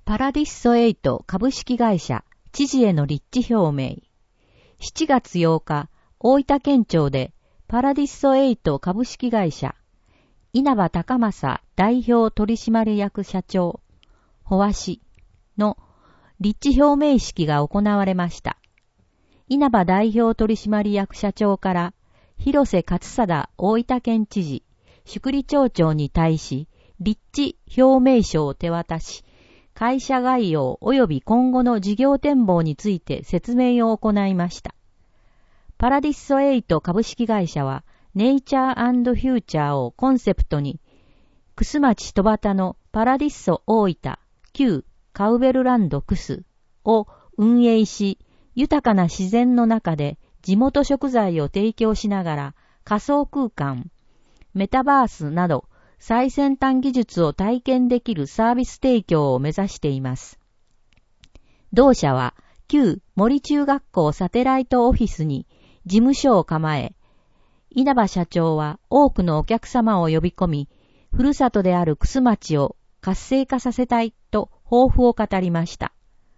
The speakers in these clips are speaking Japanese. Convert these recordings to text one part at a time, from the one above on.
パラディッソ8株式会社知事への立地表明。7月8日、大分県庁でパラディッソ8株式会社稲葉高正代表取締役社長保和氏の立地表明式が行われました。稲葉代表取締役社長から広瀬勝貞大分県知事、宿利町長に対し立地表明書を手渡し、会社概要及び今後の事業展望について説明を行いました。パラディッソ8株式会社はネイチャー&フューチャーをコンセプトに、楠町戸端のパラディッソ大分旧カウベルランド楠を運営し、豊かな自然の中で地元食材を提供しながら仮想空間、メタバースなど最先端技術を体験できるサービス提供を目指しています。同社は旧森中学校サテライトオフィスに事務所を構え、稲葉社長は多くのお客様を呼び込み、ふるさとである楠町を活性化させたいと抱負を語りました。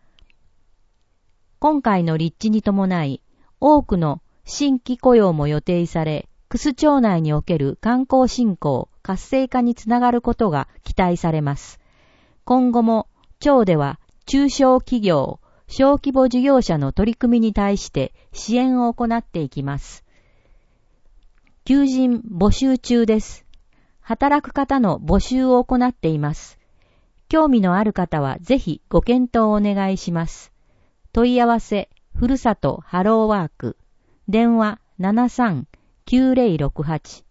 今回の立地に伴い、多くの新規雇用も予定され、楠町内における観光振興、活性化につながることが期待されます。今後も町では中小企業、小規模事業者の取り組みに対して支援を行っていきます。求人募集中です。働く方の募集を行っています。興味のある方はぜひご検討をお願いします。問い合わせ、ふるさとハローワーク、電話73-9068。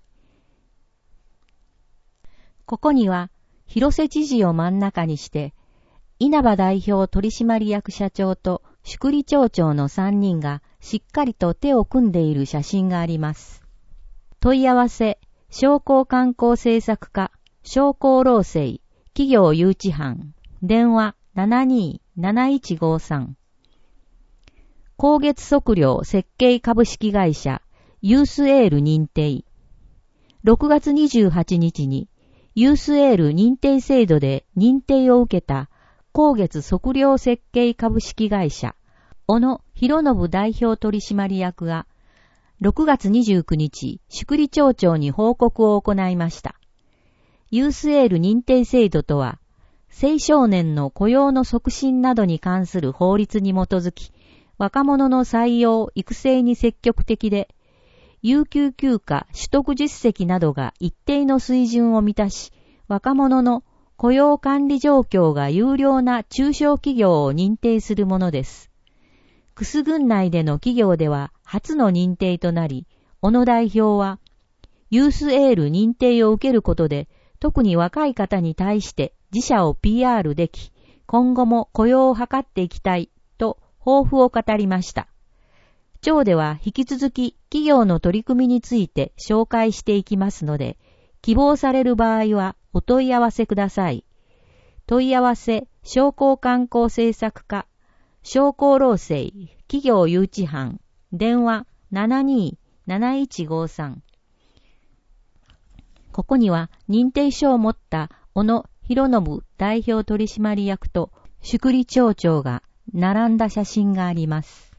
ここには、広瀬知事を真ん中にして、稲葉代表取締役社長と宿利町長の3人がしっかりと手を組んでいる写真があります。問い合わせ、商工観光政策課、商工労政、企業誘致班、電話72-7153。高月測量設計株式会社、ユースエール認定。6月28日に、ユースエール認定制度で認定を受けた高月測量設計株式会社、小野博信代表取締役が、6月29日、宿利町長に報告を行いました。ユースエール認定制度とは、青少年の雇用の促進などに関する法律に基づき、若者の採用・育成に積極的で、有給休暇取得実績などが一定の水準を満たし、若者の雇用管理状況が優良な中小企業を認定するものです。楠郡内での企業では初の認定となり、小野代表は、ユースエール認定を受けることで、特に若い方に対して自社を PR でき、今後も雇用を図っていきたいと抱負を語りました。町では引き続き企業の取り組みについて紹介していきますので、希望される場合はお問い合わせください。問い合わせ、商工観光政策課、商工労政、企業誘致班、電話72-7153。ここには認定書を持った小野博信代表取締役と宿利町長が並んだ写真があります。